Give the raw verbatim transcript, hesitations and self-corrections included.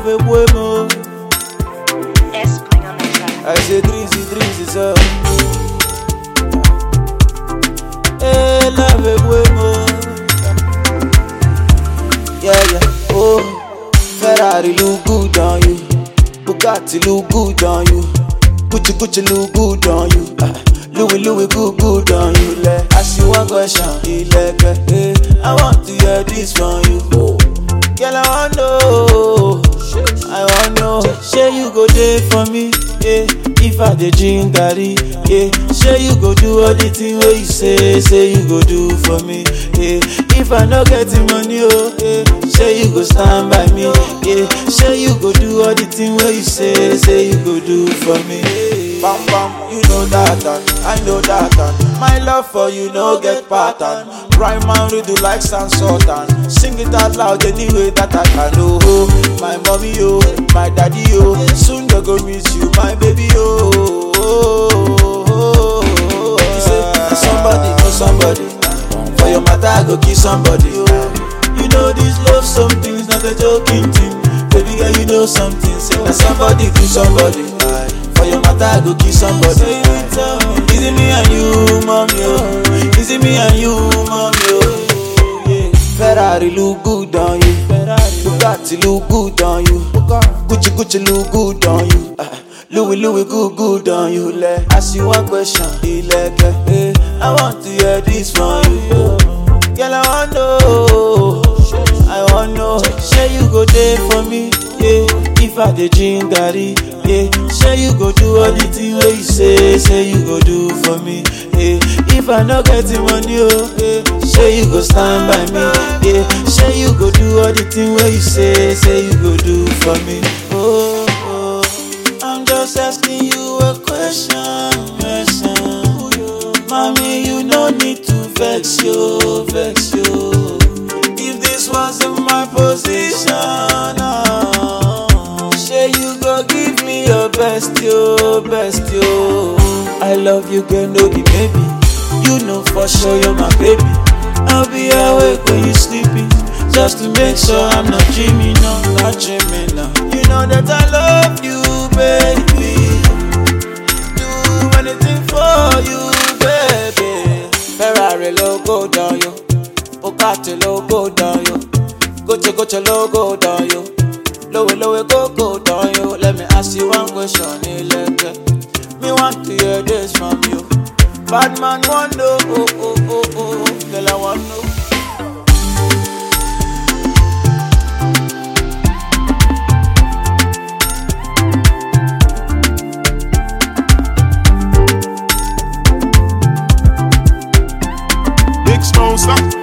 love a boy more. S-Bling on the track. I say Drizzy, Drizzy, so. Hey, love a boy more. Yeah, yeah, oh. Ferrari look good on you. Bugatti look good on you. Gucci, Gucci look good on you. Uh, Louis, Louis good, good on you. Like, ask you one question, like, hey, I want to hear this from you. Oh. Girl, I want know, I want know. Say you go there for me, yeah. If I dey drink garri, yeah. Say you go do all the things where you say, say you go do for me, yeah. If I no get the money, oh, yeah. Say you go stand by me, yeah. Say you go do all the things where you say, say you go do for me. Bam bam, you know that and I know that and my love for you no get pattern. Rhyme and redo like San Sultan. Sing it out loud anyway that I can. Oh, my mommy, oh, my daddy, oh. Soon they go miss you, my baby, oh. oh, oh, oh. You say, somebody know somebody. For your matter, I go kill somebody, oh. You know this love, something is not a joking thing. Baby girl, you know something. Say that somebody do somebody. For your matter, I go kill somebody. Is it me and you, mommy, oh? Is it me and you, mommy, oh? Yeah. Ferrari look good on you. Bugatti look good on you. Gucci, Gucci look good on you. Uh, Louis, Louis good, good on you. Like, ask you one question, like, hey, I want to hear this from you. Girl, I want know, I want know. Say you go there for me, yeah. If I dey drink garri, yeah. Say you go do all the things where you say, say you go do for me, yeah. If I no get the money, oh, yeah. Say you go stand by me, yeah. Say you go do all the things where you say, say you go do for me, oh, oh. I'm just asking you a question, question. Mommy, you no need to vex you, vex you. If this wasn't my position, oh, say you go give me your best, your best, yo. I love you, girl, no be baby. You know for sure you're my baby. I'll be awake when you sleeping, just to make sure I'm not dreaming, no, not dreaming, no. You know that I love you, baby. Do anything for you, baby. Ferrari logo down you, Bugatti logo down you, Gucci Gucci logo down you, Louis Louis go go down you. Let me ask you one question, like, me want to hear this from you. Bad man want know, oh oh oh oh, girl I want know. Big Smoke, stop.